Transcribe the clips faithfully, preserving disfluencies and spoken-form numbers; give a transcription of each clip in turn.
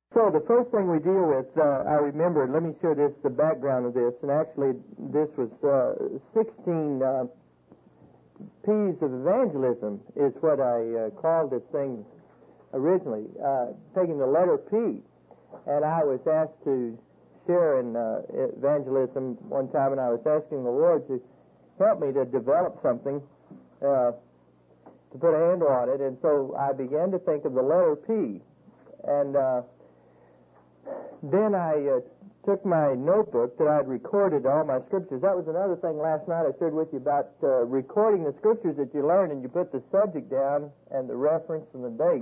So the first thing we deal with, uh, I remember, let me share this, the background of this, and actually this was uh, sixteen uh, P's of evangelism is what I uh, called this thing originally, uh, taking the letter P. And I was asked to share in uh, evangelism one time, and I was asking the Lord to help me to develop something, uh, to put a handle on it, and so I began to think of the letter P. And uh, then I uh, took my notebook that I'd recorded all my scriptures. That was another thing last night I shared with you about uh, recording the scriptures that you learn, and you put the subject down and the reference and the date.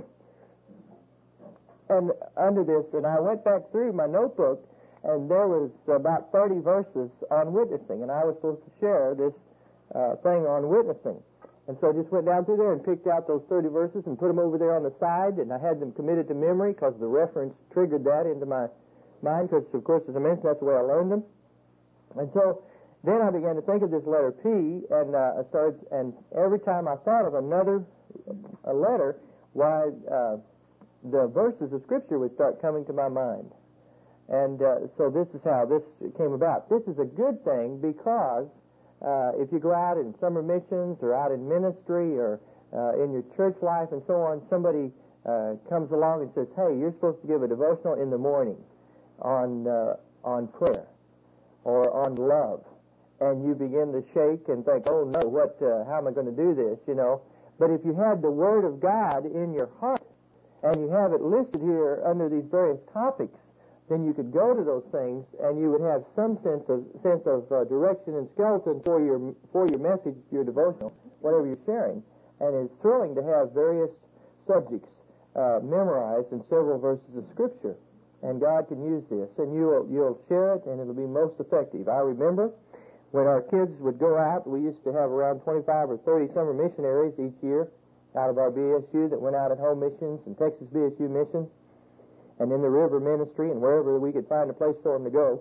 And under this, and I went back through my notebook, and there was about thirty verses on witnessing, and I was supposed to share this uh, thing on witnessing. And so I just went down through there and picked out those thirty verses and put them over there on the side, and I had them committed to memory because the reference triggered that into my mind, because, of course, as I mentioned, that's the way I learned them. And so then I began to think of this letter P, and uh, I started, and every time I thought of another a letter, why, uh, the verses of Scripture would start coming to my mind. And uh, so this is how this came about. This is a good thing because uh, if you go out in summer missions or out in ministry or uh, in your church life and so on, somebody uh, comes along and says, hey, you're supposed to give a devotional in the morning on uh, on prayer or on love. And you begin to shake and think, oh, no, what? Uh, how am I going to do this, you know? But if you had the Word of God in your heart, and you have it listed here under these various topics, then you could go to those things and you would have some sense of sense of uh, direction and skeleton for your for your message, your devotional, whatever you're sharing. And it's thrilling to have various subjects uh, memorized in several verses of Scripture. And God can use this, and you'll you'll share it, and it'll be most effective. I remember when our kids would go out, we used to have around twenty-five or thirty summer missionaries each year out of our B S U that went out at home missions and Texas B S U mission and in the river ministry and wherever we could find a place for them to go.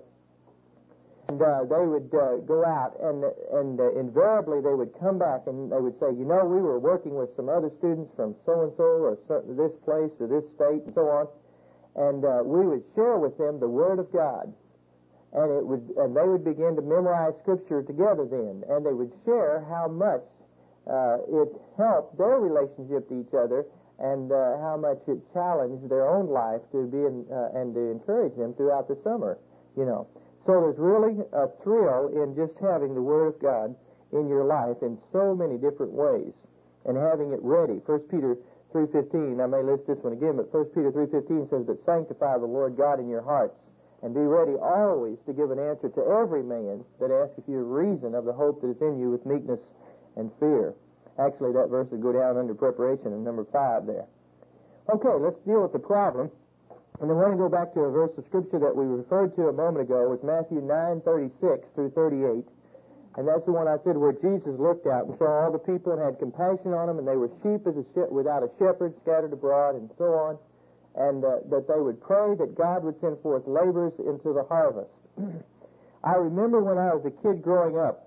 And uh, they would uh, go out, and and uh, invariably they would come back and they would say, you know, we were working with some other students from so-and-so or so, this place or this state and so on, and uh, we would share with them the Word of God. And it would, and they would begin to memorize Scripture together then, and they would share how much Uh, it helped their relationship to each other, and uh, how much it challenged their own life to be in, uh, and to encourage them throughout the summer, you know. So there's really a thrill in just having the Word of God in your life in so many different ways, and having it ready. First Peter three fifteen, I may list this one again, but First Peter three fifteen says, "But sanctify the Lord God in your hearts, and be ready always to give an answer to every man that asketh you a reason of the hope that is in you with meekness and fear." Actually, that verse would go down under preparation in number five there. Okay, let's deal with the problem. And then we're going to go back to a verse of Scripture that we referred to a moment ago. It was Matthew nine thirty-six through thirty-eight. And that's the one I said where Jesus looked out and saw all the people and had compassion on them, and they were sheep as a she- without a shepherd scattered abroad and so on. And uh, that they would pray that God would send forth laborers into the harvest. I remember when I was a kid growing up,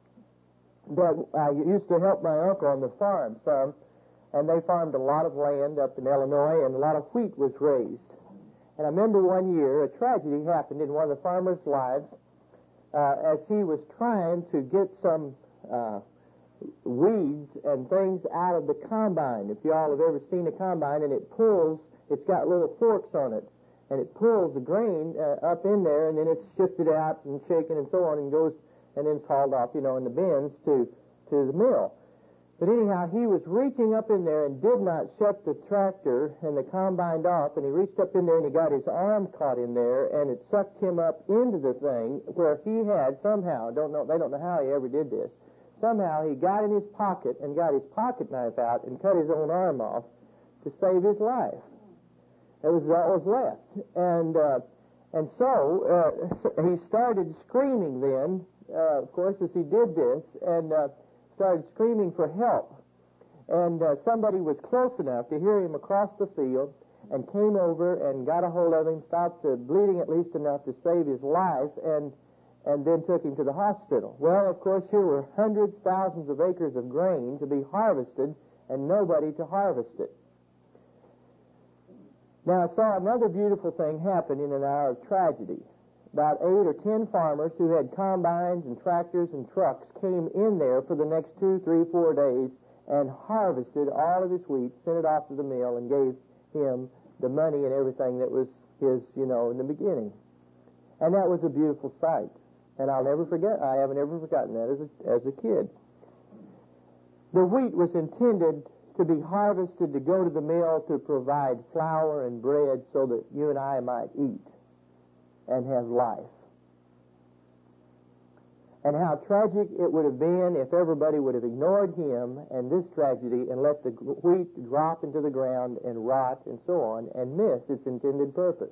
that I used to help my uncle on the farm some, and they farmed a lot of land up in Illinois, and a lot of wheat was raised. And I remember one year a tragedy happened in one of the farmers' lives uh, as he was trying to get some uh, weeds and things out of the combine. If you all have ever seen a combine, and it pulls, it's got little forks on it, and it pulls the grain uh, up in there, and then it's shifted out and shaken and so on, and goes and then it's hauled off, you know, in the bins to, to the mill. But anyhow, he was reaching up in there and did not shut the tractor and the combine off, and he reached up in there and he got his arm caught in there, and it sucked him up into the thing where he had somehow, don't know, they don't know how he ever did this, somehow he got in his pocket and got his pocket knife out and cut his own arm off to save his life. It was all was left. And, uh, and so, uh, he started screaming then, Uh, of course, as he did this, and uh, started screaming for help. And uh, somebody was close enough to hear him across the field and came over and got a hold of him, stopped the bleeding at least enough to save his life, and and then took him to the hospital. Well, of course, here were hundreds, thousands of acres of grain to be harvested and nobody to harvest it. Now, I saw another beautiful thing happen in an hour of tragedy. About eight or ten farmers who had combines and tractors and trucks came in there for the next two, three, four days and harvested all of his wheat, sent it off to the mill, and gave him the money and everything that was his, you know, in the beginning. And that was a beautiful sight. And I'll never forget, I haven't ever forgotten that as a, as a kid. The wheat was intended to be harvested to go to the mill to provide flour and bread so that you and I might eat and have life. And how tragic it would have been if everybody would have ignored him and this tragedy and let the wheat drop into the ground and rot and so on and miss its intended purpose.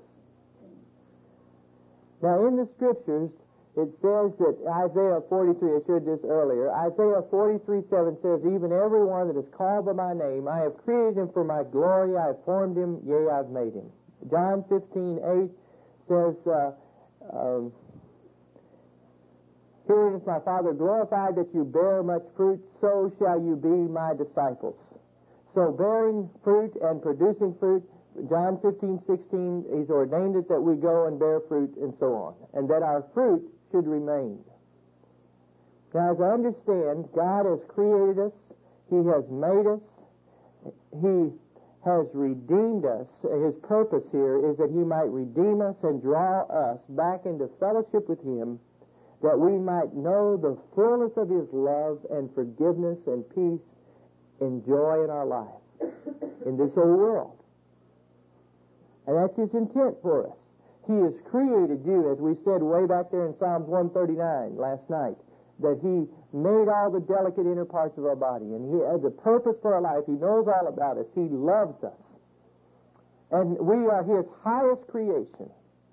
Now, in the Scriptures, it says that Isaiah forty-three, I shared this earlier, Isaiah forty-three seven says, even everyone that is called by my name, I have created him for my glory, I have formed him, yea, I've made him. John fifteen eight says, uh, um, herein is my Father glorified that you bear much fruit, so shall you be my disciples. So bearing fruit and producing fruit, John fifteen sixteen, he's ordained it that we go and bear fruit and so on, and that our fruit should remain. Now, as I understand, God has created us, He has made us, He has redeemed us. His purpose here is that He might redeem us and draw us back into fellowship with Him, that we might know the fullness of His love and forgiveness and peace and joy in our life, in this old world. And that's His intent for us. He has created you, as we said way back there in Psalms one thirty-nine last night, that He made all the delicate inner parts of our body, and He has a purpose for our life. He knows all about us. He loves us. And we are His highest creation.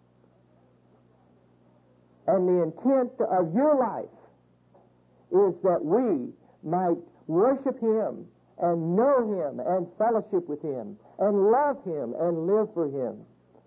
And the intent of your life is that we might worship Him and know Him and fellowship with Him and love Him and live for Him.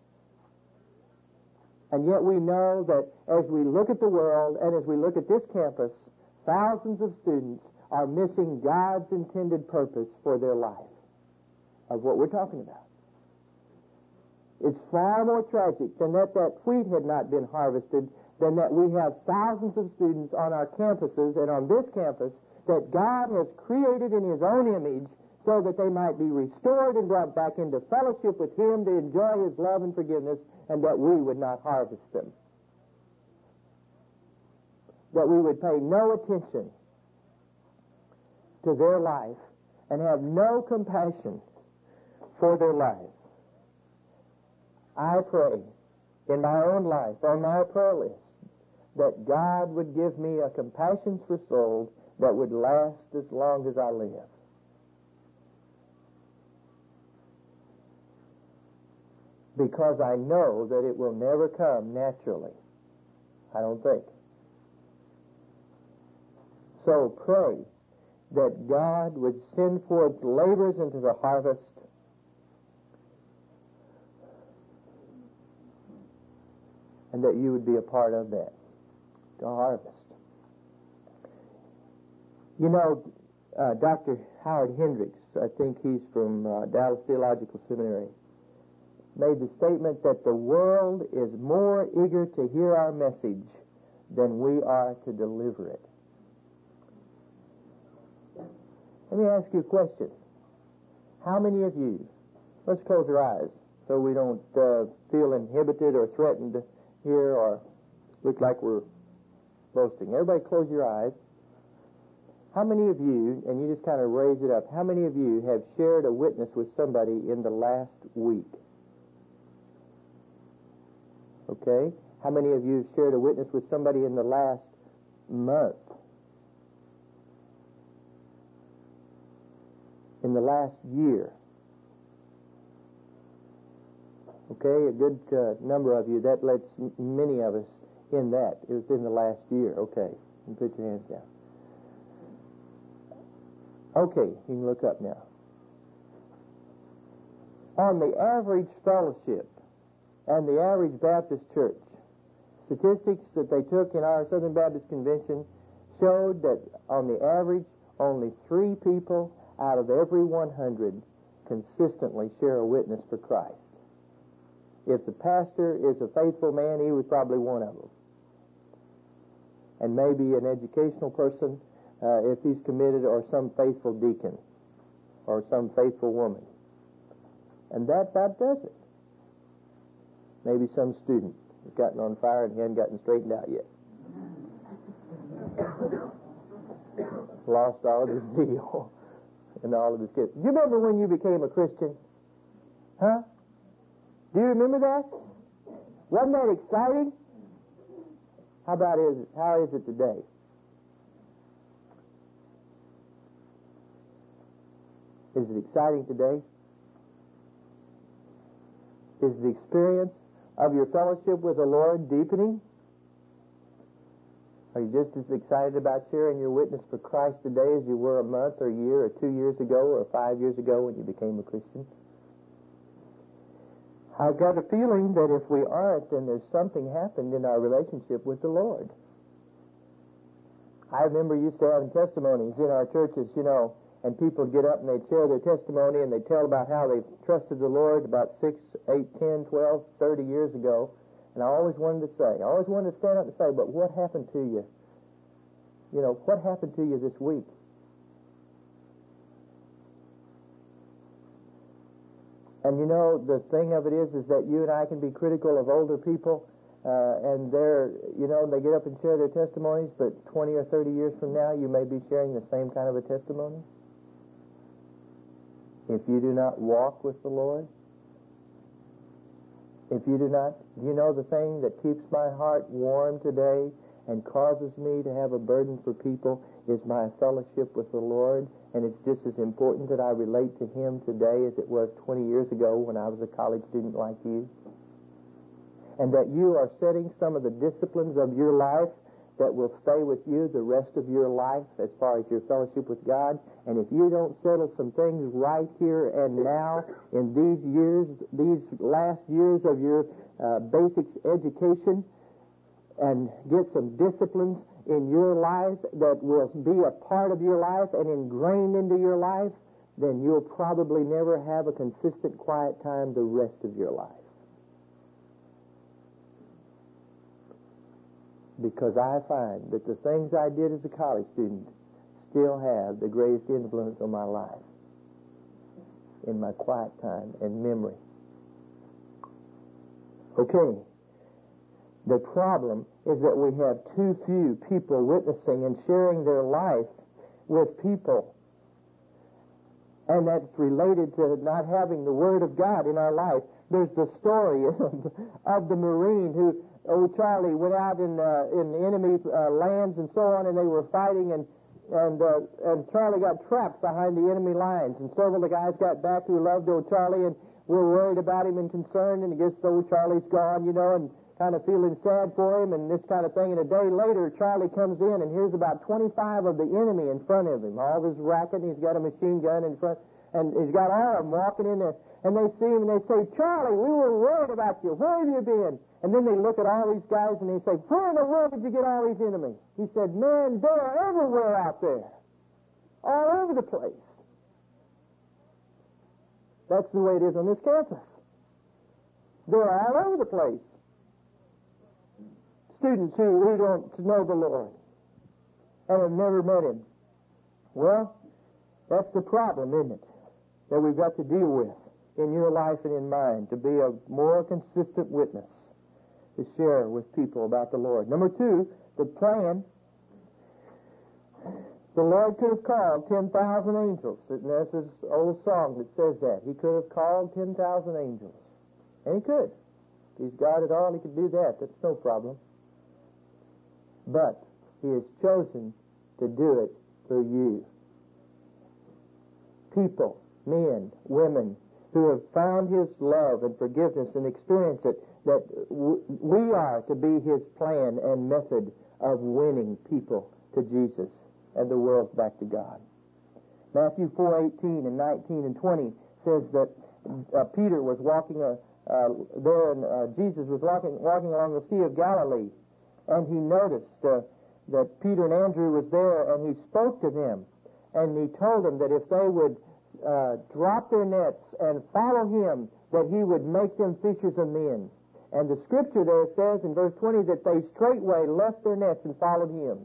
And yet we know that as we look at the world and as we look at this campus, thousands of students are missing God's intended purpose for their life of what we're talking about. It's far more tragic than that that wheat had not been harvested, than that we have thousands of students on our campuses and on this campus that God has created in His own image so that they might be restored and brought back into fellowship with Him to enjoy His love and forgiveness, and that we would not harvest them. That we would pay no attention to their life and have no compassion for their life. I pray in my own life, on my prayer list, that God would give me a compassion for souls that would last as long as I live. Because I know that it will never come naturally. I don't think. So pray that God would send forth laborers into the harvest, and that you would be a part of that, the harvest. You know, uh, Doctor Howard Hendricks, I think he's from uh, Dallas Theological Seminary, made the statement that the world is more eager to hear our message than we are to deliver it. Let me ask you a question. How many of you, let's close our eyes so we don't uh, feel inhibited or threatened here or look like we're boasting. Everybody close your eyes. How many of you, and you just kind of raise it up, how many of you have shared a witness with somebody in the last week? Okay? How many of you have shared a witness with somebody in the last month? In the last year? Okay, a good uh, number of you. That lets m- many of us in that. It was in the last year. Okay, you put your hands down. Okay, you can look up now. On the average fellowship and the average Baptist church, statistics that they took in our Southern Baptist Convention showed that on the average, only three people out of every one hundred consistently share a witness for Christ. If the pastor is a faithful man, he was probably one of them. And maybe an educational person, uh, if he's committed, or some faithful deacon, or some faithful woman. And that about does it. Maybe some student has gotten on fire and he hasn't gotten straightened out yet. Lost all of his zeal and all of his gifts. Do you remember when you became a Christian? Huh? Do you remember that? Wasn't that exciting? How about is it? How is it today? Is it exciting today? Is the experience of your fellowship with the Lord deepening? Are you just as excited about sharing your witness for Christ today as you were a month or a year or two years ago or five years ago when you became a Christian? I've got a feeling that if we aren't, then there's something happened in our relationship with the Lord. I remember used to having testimonies in our churches, you know, and people would get up and they'd share their testimony and they'd tell about how they've trusted the Lord about six, eight, ten, twelve, thirty years ago. And I always wanted to say, I always wanted to stand up and say, but what happened to you? You know, what happened to you this week? And you know, the thing of it is, is that you and I can be critical of older people, uh, and they're, you know, they get up and share their testimonies, but twenty or thirty years from now, you may be sharing the same kind of a testimony. If you do not walk with the Lord, if you do not, do you know the thing that keeps my heart warm today and causes me to have a burden for people is my fellowship with the Lord. And it's just as important that I relate to Him today as it was twenty years ago when I was a college student like you. And that you are setting some of the disciplines of your life that will stay with you the rest of your life as far as your fellowship with God. And if you don't settle some things right here and now in these years, these last years of your uh, basic education, and get some disciplines in your life that will be a part of your life and ingrained into your life, then you'll probably never have a consistent quiet time the rest of your life. Because I find that the things I did as a college student still have the greatest influence on my life in my quiet time and memory. Okay. The problem is that we have too few people witnessing and sharing their life with people. And that's related to not having the Word of God in our life. There's the story of, of the Marine who, oh, Charlie, went out in uh, in enemy uh, lands and so on, and they were fighting, and and uh, and Charlie got trapped behind the enemy lines, and several of the guys got back who loved old Charlie and were worried about him and concerned, and I guess old Charlie's gone, you know, and kind of feeling sad for him and this kind of thing. And a day later, Charlie comes in, and here's about twenty-five of the enemy in front of him. All this racket, and he's got a machine gun in front, and he's got all of them walking in there. And they see him, and they say, Charlie, we were worried about you. Where have you been? And then they look at all these guys, and they say, where in the world did you get all these enemies? He said, man, they're everywhere out there. All over the place. That's the way it is on this campus. They're all over the place. Students who, who don't know the Lord and have never met Him. Well, that's the problem, isn't it? That we've got to deal with in your life and in mine, to be a more consistent witness, to share with people about the Lord. Number two, the plan. The Lord could have called ten thousand angels. There's this old song that says that. He could have called ten thousand angels. And He could. If He's God at all, He could do that. That's no problem. But He has chosen to do it through you. People, men, women, who have found His love and forgiveness and experience it, that w- we are to be His plan and method of winning people to Jesus and the world back to God. Matthew four eighteen and nineteen and twenty says that uh, Peter was walking uh, uh, there, and uh, Jesus was walking, walking along the Sea of Galilee, and He noticed uh, that Peter and Andrew was there, and He spoke to them, and He told them that if they would uh, drop their nets and follow Him, that He would make them fishers of men. And the Scripture there says in verse twenty that they straightway left their nets and followed Him.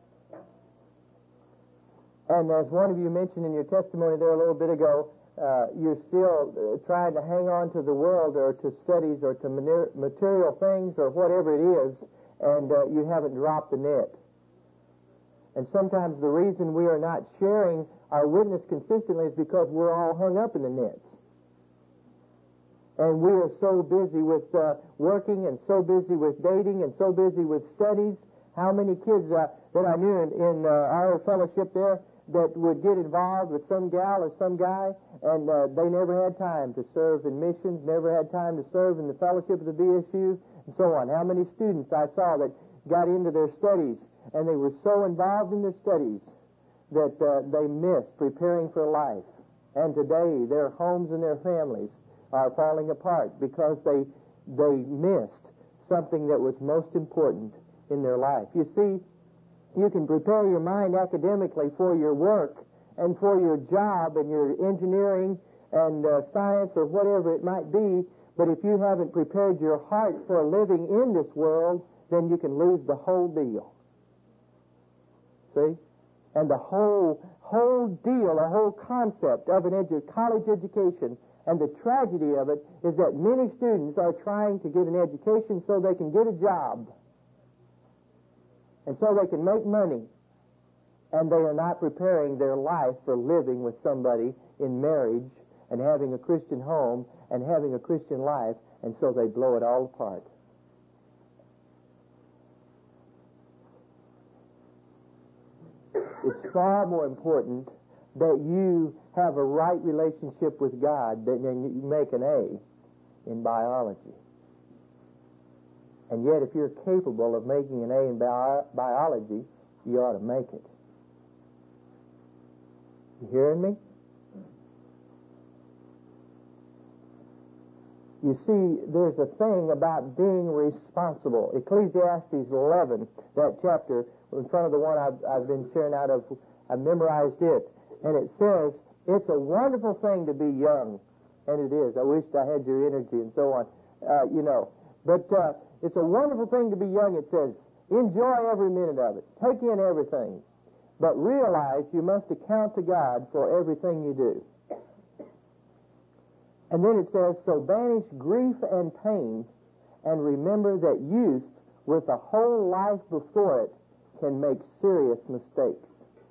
And as one of you mentioned in your testimony there a little bit ago, uh, you're still uh, trying to hang on to the world or to studies or to material things or whatever it is, and uh, you haven't dropped the net. And sometimes the reason we are not sharing our witness consistently is because we're all hung up in the nets. And we are so busy with uh, working and so busy with dating and so busy with studies. How many kids uh, that I knew in, in uh, our fellowship there that would get involved with some gal or some guy, and uh, they never had time to serve in missions, never had time to serve in the fellowship of the B S U, and so on. How many students I saw that got into their studies, and they were so involved in their studies that uh, they missed preparing for life. And today, their homes and their families are falling apart because they they missed something that was most important in their life. You see, you can prepare your mind academically for your work and for your job and your engineering and uh, science or whatever it might be, but if you haven't prepared your heart for living in this world, then you can lose the whole deal. See? And the whole whole deal, the whole concept of an edu- college education, and the tragedy of it is that many students are trying to get an education so they can get a job and so they can make money, and they are not preparing their life for living with somebody in marriage and having a Christian home and having a Christian life, and so they blow it all apart. It's far more important that you have a right relationship with God than you make an A in biology. And yet, if you're capable of making an A in bio- biology, you ought to make it. You hearing me? You see, there's a thing about being responsible. Ecclesiastes eleven, that chapter, in front of the one I've, I've been sharing out of, I memorized it. And it says, it's a wonderful thing to be young. And it is. I wished I had your energy and so on, uh, you know. But uh, it's a wonderful thing to be young, it says. Enjoy every minute of it. Take in everything. But realize you must account to God for everything you do. And then it says, so banish grief and pain, and remember that youth, with a whole life before it, can make serious mistakes.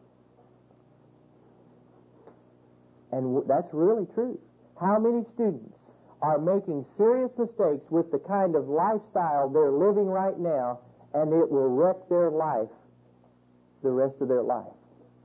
And w- that's really true. How many students are making serious mistakes with the kind of lifestyle they're living right now, and it will wreck their life the rest of their life?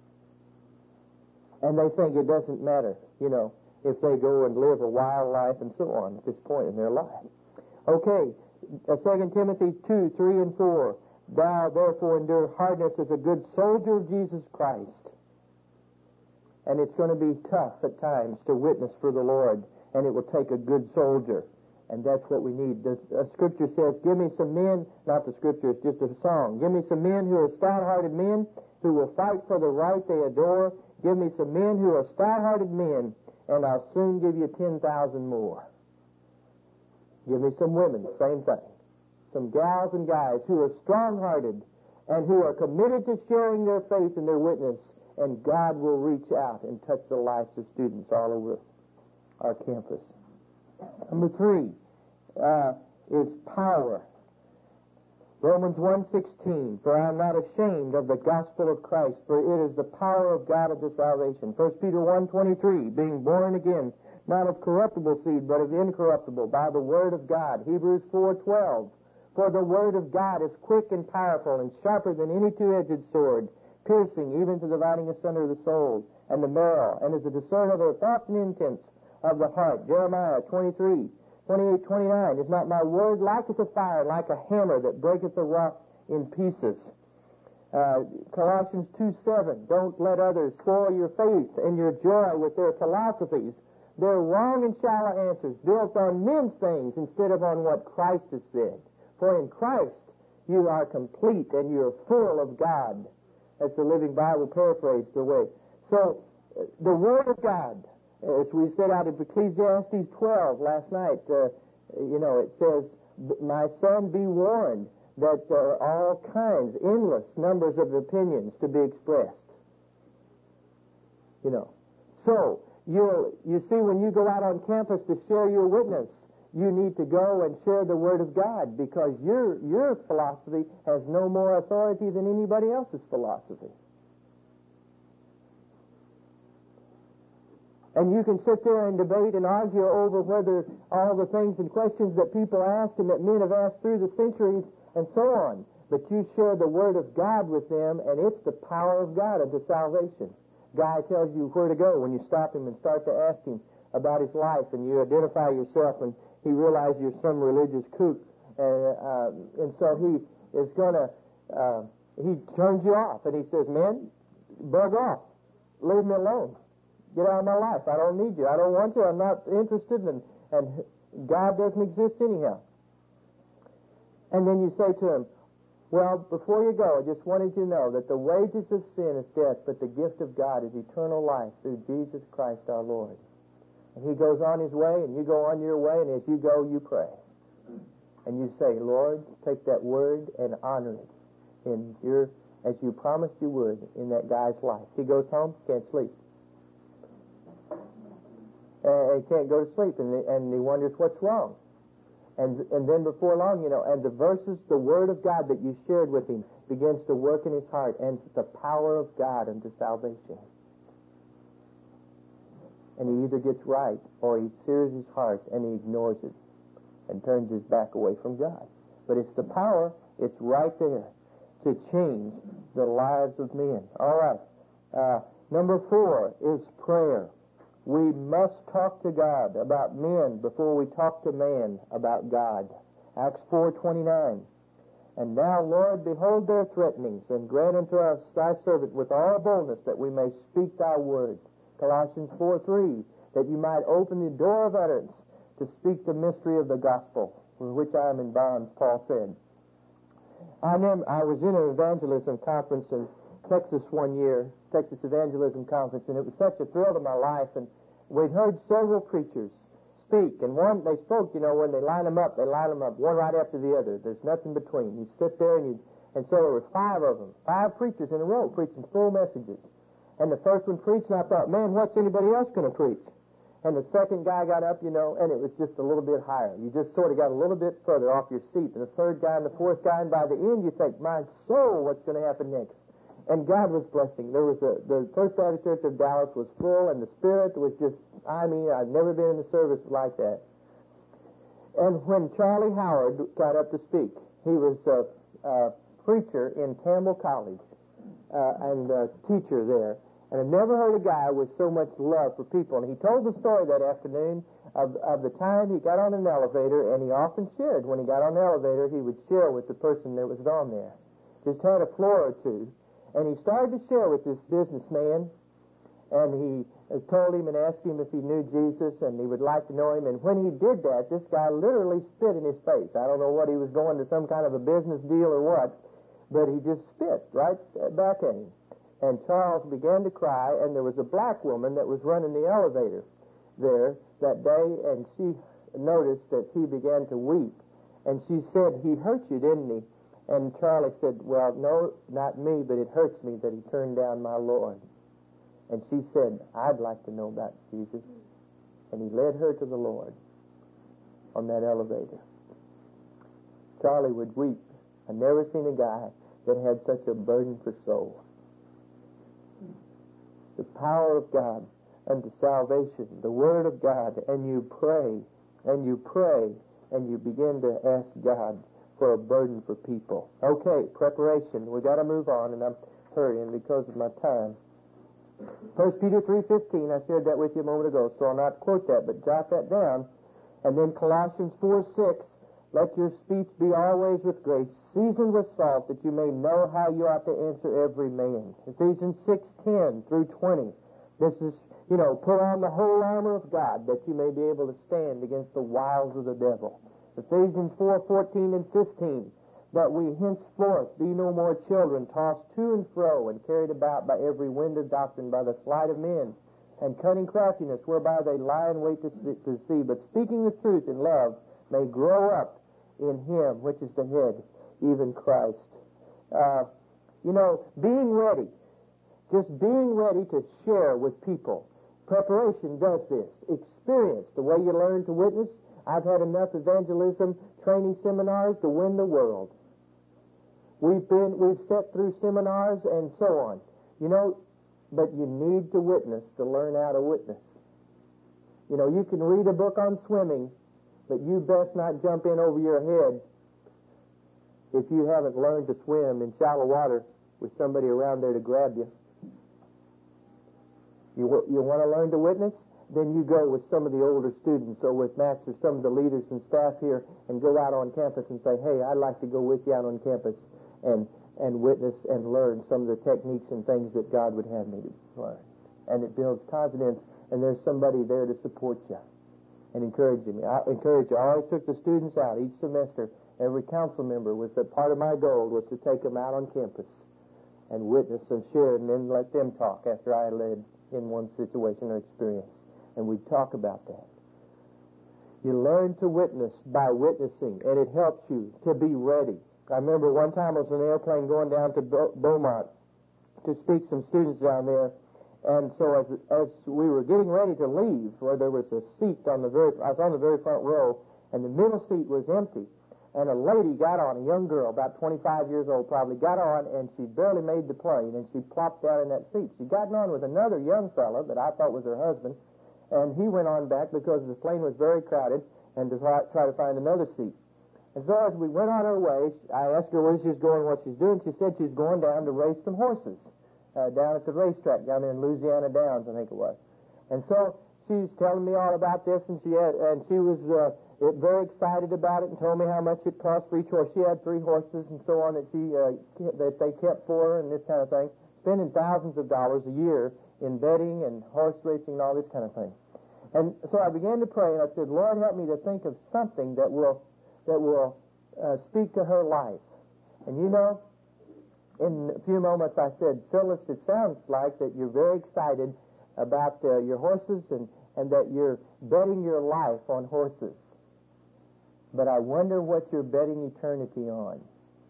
And they think it doesn't matter, you know, if they go and live a wild life and so on at this point in their life. Okay, uh, Second Timothy two, three, and four. Thou therefore endure hardness as a good soldier of Jesus Christ. And it's going to be tough at times to witness for the Lord, and it will take a good soldier. And that's what we need. The uh, Scripture says, give me some men, not the Scripture, it's just a song. Give me some men who are stout-hearted men, who will fight for the right they adore. Give me some men who are stout-hearted men, and I'll soon give you ten thousand more. Give me some women, same thing. Some gals and guys who are strong-hearted and who are committed to sharing their faith and their witness, and God will reach out and touch the lives of students all over our campus. Number three uh, is power. Romans one sixteen, for I am not ashamed of the gospel of Christ, for it is the power of God unto salvation. First Peter one twenty-three, being born again, not of corruptible seed, but of incorruptible, by the word of God. Hebrews four twelve, for the word of God is quick and powerful, and sharper than any two-edged sword, piercing even to dividing asunder the soul and the marrow, and is a discerner of the thoughts and intents of the heart. Jeremiah twenty-three, twenty-eight, twenty-nine, is not my word like as a fire, like a hammer that breaketh the rock in pieces. Uh, Colossians two seven, don't let others spoil your faith and your joy with their philosophies. They're wrong and shallow answers, built on men's things instead of on what Christ has said. For in Christ you are complete and you're full of God. That's the Living Bible paraphrased the way. So, uh, the Word of God As we said out of Ecclesiastes twelve last night, uh, you know, it says, my son, be warned that there are all kinds, endless numbers of opinions to be expressed. You know. So, you you see, when you go out on campus to share your witness, you need to go and share the Word of God, because your your philosophy has no more authority than anybody else's philosophy. And you can sit there and debate and argue over whether all the things and questions that people ask and that men have asked through the centuries and so on. But you share the Word of God with them, and it's the power of God unto salvation. Guy tells you where to go when you stop him and start to ask him about his life, and you identify yourself, and he realizes you're some religious kook. And, uh, and so he is going to, uh, he turns you off, and he says, man, bug off. Leave me alone. Get out of my life. I don't need you. I don't want you. I'm not interested, and, and God doesn't exist anyhow. And then you say to him, well, before you go, I just wanted you to know that the wages of sin is death, but the gift of God is eternal life through Jesus Christ our Lord. And he goes on his way, and you go on your way, and as you go, you pray. And you say, Lord, take that word and honor it in your, as you promised you would in that guy's life. He goes home, can't sleep. And he can't go to sleep, and, and he wonders what's wrong. And and then before long, you know, and the verses, the Word of God that you shared with him begins to work in his heart, and the power of God unto salvation. And he either gets right, or he sears his heart and he ignores it and turns his back away from God. But it's the power, it's right there to change the lives of men. All right. Uh, number four is prayer. We must talk to God about men before we talk to man about God. Acts four twenty-nine. And now, Lord, behold their threatenings, and grant unto us, thy servant, with all boldness, that we may speak thy word. Colossians four three. That you might open the door of utterance to speak the mystery of the gospel, with which I am in bonds, Paul said. I remember I was in an evangelism conference in Texas one year, Texas Evangelism Conference, and it was such a thrill to my life. And we'd heard several preachers speak, and one, they spoke, you know, when they line them up, they line them up one right after the other. There's nothing between. You sit there, and you, and so there were five of them, five preachers in a row preaching full messages. And the first one preached, and I thought, man, what's anybody else going to preach? And the second guy got up, you know, and it was just a little bit higher. You just sort of got a little bit further off your seat. And the third guy and the fourth guy, and by the end you think, my soul, what's going to happen next? And God was blessing. There was a, the First Baptist Church of Dallas was full, and the Spirit was just, I mean, I've never been in a service like that. And when Charlie Howard got up to speak, he was a, a preacher in Campbell College uh, and a teacher there. And I've never heard a guy with so much love for people. And he told the story that afternoon of, of the time he got on an elevator, and he often shared. When he got on the elevator, he would share with the person that was on there. Just had a floor or two. And he started to share with this businessman, and he told him and asked him if he knew Jesus, and he would like to know him. And when he did that, this guy literally spit in his face. I don't know what he was going to some kind of a business deal or what, but he just spit right back at him. And Charles began to cry, and there was a black woman that was running the elevator there that day, and she noticed that he began to weep. And she said, he hurt you, didn't he? And Charlie said, well, no, not me, but it hurts me that he turned down my Lord. And she said, I'd like to know about Jesus. And he led her to the Lord on that elevator. Charlie would weep. I've never seen a guy that had such a burden for souls. The power of God unto salvation, the Word of God, and you pray, and you pray, and you begin to ask God for a burden for people. Okay, preparation. We've got to move on, and I'm hurrying because of my time. First Peter three fifteen, I shared that with you a moment ago, so I'll not quote that, but jot that down. And then Colossians four six, let your speech be always with grace, seasoned with salt, that you may know how you ought to answer every man. Ephesians six ten through twenty. This is, you know, put on the whole armor of God, that you may be able to stand against the wiles of the devil. Ephesians four fourteen and fifteen, that we henceforth be no more children, tossed to and fro and carried about by every wind of doctrine, by the sleight of men, and cunning craftiness, whereby they lie in wait to deceive. But speaking the truth in love may grow up in him, which is the head, even Christ. Uh, you know, being ready, just being ready to share with people. Preparation does this. Experience, the way you learn to witness. I've had enough evangelism training seminars to win the world. We've been, we've sat through seminars and so on. You know, but you need to witness to learn how to witness. You know, you can read a book on swimming, but you best not jump in over your head if you haven't learned to swim in shallow water with somebody around there to grab you. You, you want to learn to witness? Then you go with some of the older students or with Max or some of the leaders and staff here and go out on campus and say, hey, I'd like to go with you out on campus and, and witness and learn some of the techniques and things that God would have me to learn. And it builds confidence, and there's somebody there to support you and encourage you. I encourage you. I always took the students out each semester. Every council member was that part of my goal was to take them out on campus and witness and share and then let them talk after I led in one situation or experience. And we talk about that. You learn to witness by witnessing, and it helps you to be ready. I remember one time I was in an airplane going down to Beau- Beaumont to speak to some students down there, and so as as we were getting ready to leave, where there was a seat on the very, I was on the very front row, and the middle seat was empty, and a lady got on, a young girl, about twenty-five years old probably, got on, and she barely made the plane, and she plopped down in that seat. She'd gotten on with another young fellow that I thought was her husband, and he went on back because the plane was very crowded and to try, try to find another seat. And so as we went on our way, I asked her where she was going, what she's doing. She said she's going down to race some horses uh, down at the racetrack down there in Louisiana Downs, I think it was. And so she was telling me all about this, and she had, and she was uh, it, very excited about it and told me how much it cost for each horse. She had three horses and so on that she uh, that they kept for her and this kind of thing, spending thousands of dollars a year in betting and horse racing and all this kind of thing. And so I began to pray, and I said, Lord, help me to think of something that will that will uh, speak to her life. And you know, in a few moments I said, Phyllis, it sounds like that you're very excited about uh, your horses and, and that you're betting your life on horses. But I wonder what you're betting eternity on.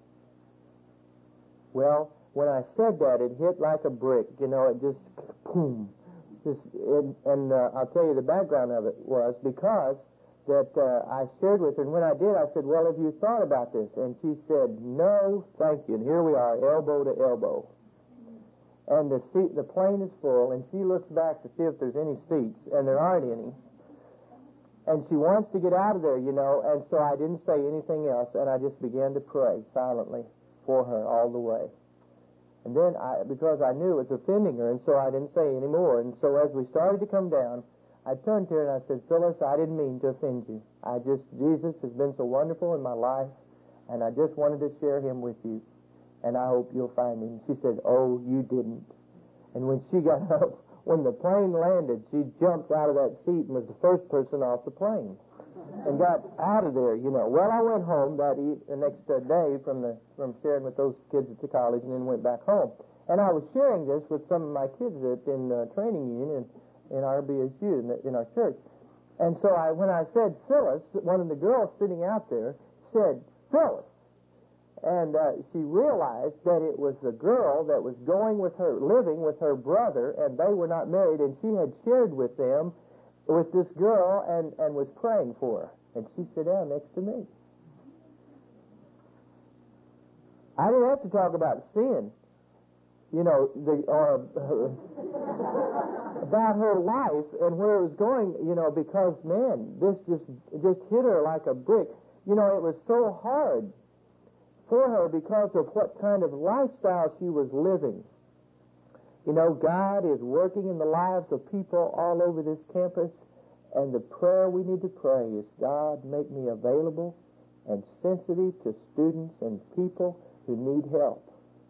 Well, when I said that, it hit like a brick. You know, it just, boom. Just, and and uh, I'll tell you the background of it was because that uh, I shared with her. And when I did, I said, well, have you thought about this? And she said, no, thank you. And here we are, elbow to elbow. And the seat, the plane is full, and she looks back to see if there's any seats, and there aren't any. And she wants to get out of there, you know, and so I didn't say anything else, and I just began to pray silently for her all the way. And then, I, because I knew it was offending her, and so I didn't say any more. And so as we started to come down, I turned to her and I said, Phyllis, I didn't mean to offend you. I just, Jesus has been so wonderful in my life, and I just wanted to share him with you, and I hope you'll find him. She said, oh, you didn't. And when she got up, when the plane landed, she jumped out of that seat and was the first person off the plane and got out of there, you know. Well, I went home that e- the next uh, day from the from sharing with those kids at the college, and then went back home. And I was sharing this with some of my kids at, in uh, training union in, in our B S U, in, the, in our church. And so I, when I said Phyllis, one of the girls sitting out there said, Phyllis. And uh, she realized that it was the girl that was going with her, living with her brother, and they were not married, and she had shared with them, with this girl, and, and was praying for her. And she sat down next to me. I didn't have to talk about sin, you know, the or uh, about her life and where it was going, you know, because, man, this just just hit her like a brick. You know, it was so hard for her because of what kind of lifestyle she was living. You know, God is working in the lives of people all over this campus, and the prayer we need to pray is, God, make me available and sensitive to students and people who need help.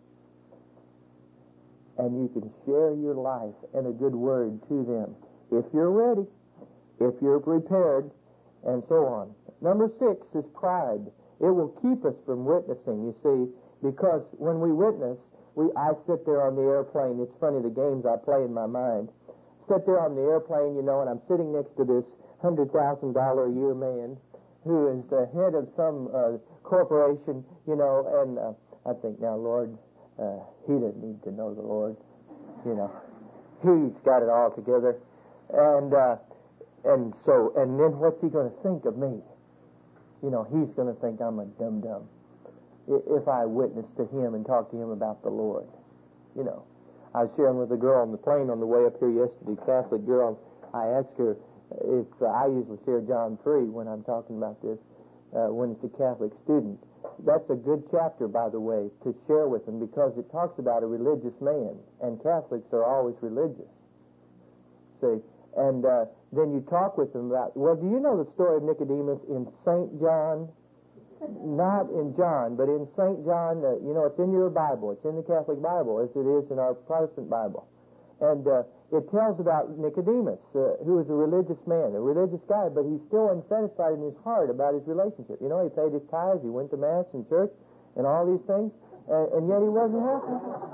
And you can share your life and a good word to them if you're ready, if you're prepared, and so on. Number six is pride. It will keep us from witnessing, you see, because when we witness, we I sit there on the airplane. It's funny, the games I play in my mind. sit there on the airplane, you know, and I'm sitting next to this one hundred thousand dollars a year man who is the head of some uh, corporation, you know, and uh, I think, now, Lord, uh, he doesn't need to know the Lord. You know, he's got it all together. And uh, and so, and then what's he going to think of me? You know, he's going to think I'm a dum-dum if I witness to him and talk to him about the Lord. You know, I was sharing with a girl on the plane on the way up here yesterday, Catholic girl. I asked her if uh, I usually share John three when I'm talking about this, uh, when it's a Catholic student. That's a good chapter, by the way, to share with them because it talks about a religious man, and Catholics are always religious. See, and uh, then you talk with them about, well, do you know the story of Nicodemus in Saint John? Not in John, but in Saint John. Uh, you know, it's in your Bible. It's in the Catholic Bible, as it is in our Protestant Bible. And uh, it tells about Nicodemus, uh, who was a religious man, a religious guy, but he's still unsatisfied in his heart about his relationship. You know, he paid his tithes, he went to Mass and church, and all these things, and, and yet he wasn't happy.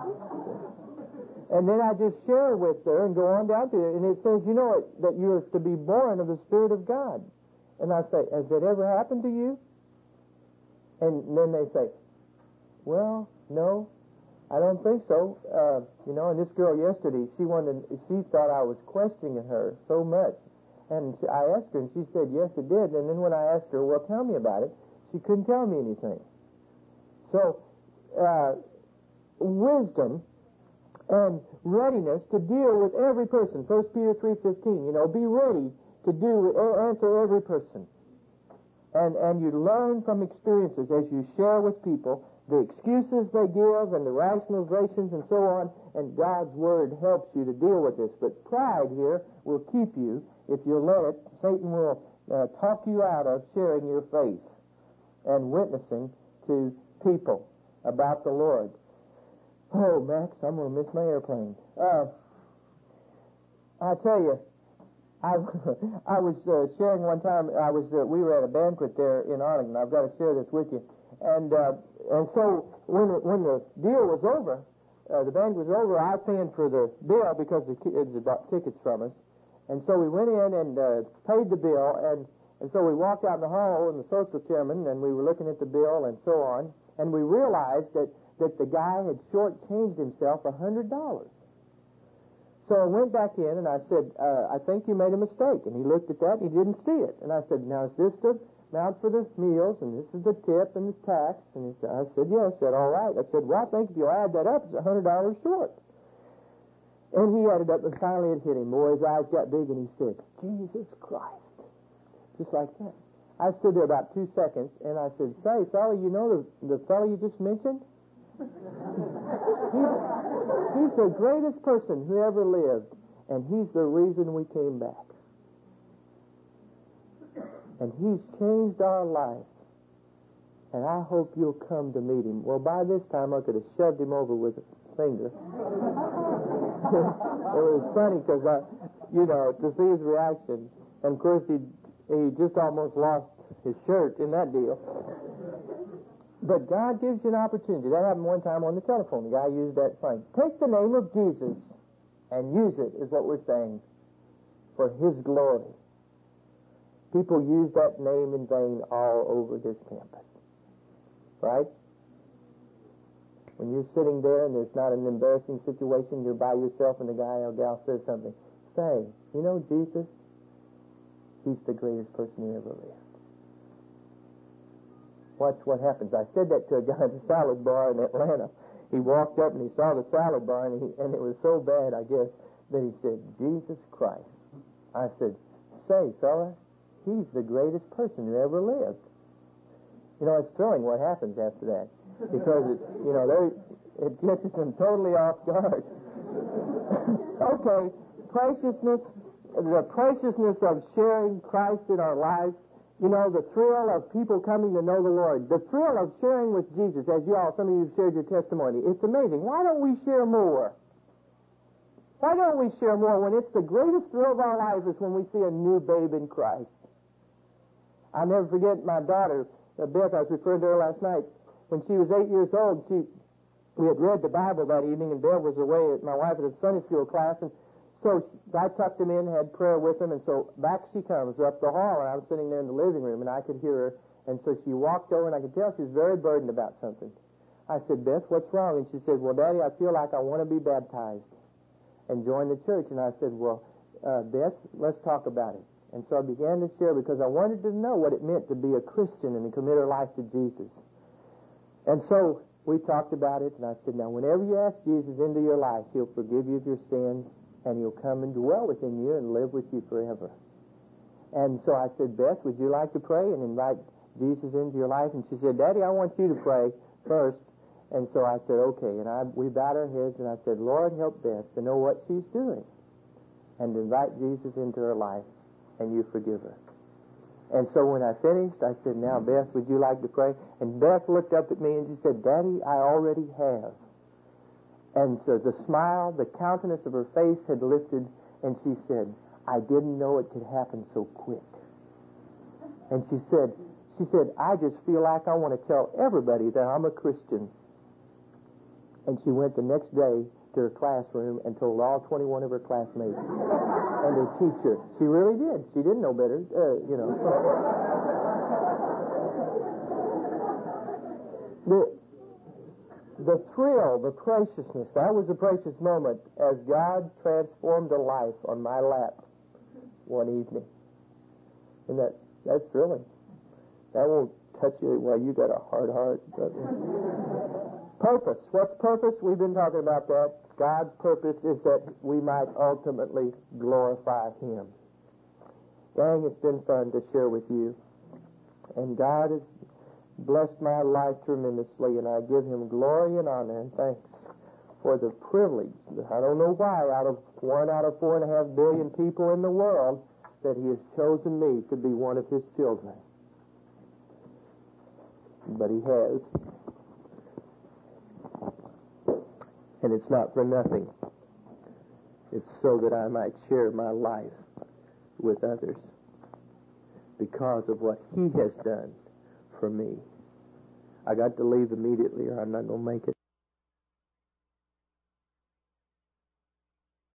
And then I just share with her and go on down to it, and it says, you know, that you're to be born of the Spirit of God. And I say, has that ever happened to you? And then they say, well, no, I don't think so. Uh, you know, and this girl yesterday, she wanted, she thought I was questioning her so much. And she, I asked her, and she said, yes, it did. And then when I asked her, well, tell me about it, she couldn't tell me anything. So, uh, wisdom and readiness to deal with every person. First Peter three fifteen, you know, be ready to do, answer every person. And, and you learn from experiences as you share with people the excuses they give and the rationalizations and so on, and God's Word helps you to deal with this. But pride here will keep you, if you let it. Satan will uh, talk you out of sharing your faith and witnessing to people about the Lord. Oh, Max, I'm going to miss my airplane. Uh, I tell you, I, I was uh, sharing one time, I was uh, we were at a banquet there in Arlington. I've got to share this with you. And uh, and so when when the deal was over, uh, the banquet was over, I paid for the bill because the kids had bought tickets from us. And so we went in and uh, paid the bill, and, and so we walked out in the hall, and the social chairman, and we were looking at the bill and so on, and we realized that, that the guy had shortchanged himself one hundred dollars. So I went back in and I said, uh, I think you made a mistake. And he looked at that and he didn't see it. And I said, now is this the amount for the meals and this is the tip and the tax? And he said, I said, yes. I said, all right. I said, well, I think if you add that up, it's one hundred dollars short. And he added up and finally it hit him. Boy, his eyes got big and he said, Jesus Christ. Just like that. I stood there about two seconds and I said, say, fella, you know the, the fella you just mentioned? he's, he's the greatest person who ever lived, and he's the reason we came back. And he's changed our life, and I hope you'll come to meet him. Well, by this time, I could have shoved him over with a finger. It was funny because, I, you know, to see his reaction, and of course, he he just almost lost his shirt in that deal. But God gives you an opportunity. That happened one time on the telephone. The guy used that thing. Take the name of Jesus and use it, is what we're saying, for His glory. People use that name in vain all over this campus. Right? When you're sitting there and there's not an embarrassing situation, you're by yourself and the guy or gal says something, say, you know Jesus? He's the greatest person who ever lived. Watch what happens. I said that to a guy at the salad bar in Atlanta. He walked up and he saw the salad bar, and, he, and it was so bad, I guess, that he said, Jesus Christ. I said, say, fella, he's the greatest person who ever lived. You know, it's thrilling what happens after that, because, it, you know, it catches them totally off guard. Okay, preciousness, the preciousness of sharing Christ in our lives. You know, the thrill of people coming to know the Lord. The thrill of sharing with Jesus, as you all, some of you have shared your testimony. It's amazing. Why don't we share more? Why don't we share more when it's the greatest thrill of our lives is when we see a new babe in Christ? I'll never forget my daughter, Beth, I was referring to her last night. When she was eight years old, she we had read the Bible that evening, and Bev was away at my wife at a Sunday school class, and So I tucked him in, had prayer with him, and so back she comes up the hall, and I was sitting there in the living room, and I could hear her, and so she walked over, and I could tell she was very burdened about something. I said, Beth, what's wrong? And she said, well, Daddy, I feel like I want to be baptized and join the church. And I said, well, uh, Beth, let's talk about it. And so I began to share because I wanted to know what it meant to be a Christian and to commit her life to Jesus. And so we talked about it, and I said, now, whenever you ask Jesus into your life, he'll forgive you of your sins, and he'll come and dwell within you and live with you forever. And so I said, Beth, would you like to pray and invite Jesus into your life? And she said, Daddy, I want you to pray first. And so I said, okay. And I, we bowed our heads, and I said, Lord, help Beth to know what she's doing and to invite Jesus into her life, and you forgive her. And so when I finished, I said, now, Beth, would you like to pray? And Beth looked up at me, and she said, Daddy, I already have. And so the smile, the countenance of her face had lifted, and she said, I didn't know it could happen so quick. And she said, she said, I just feel like I want to tell everybody that I'm a Christian. And she went the next day to her classroom and told all twenty-one of her classmates and her teacher. She really did. She didn't know better, uh, you know. the, the thrill, the preciousness, that was a precious moment as God transformed a life on my lap one evening. And that, that's thrilling. That won't touch you. Well, you got a hard heart. But purpose. What's purpose? We've been talking about that. God's purpose is that we might ultimately glorify Him. Gang, it's been fun to share with you. And God has blessed my life tremendously, and I give Him glory and honor and thanks for the privilege. I don't know why, out of one out of four and a half billion people in the world, that He has chosen me to be one of His children. But He has. And it's not for nothing. It's so that I might share my life with others because of what He has done for me. I got to leave immediately or I'm not going to make it.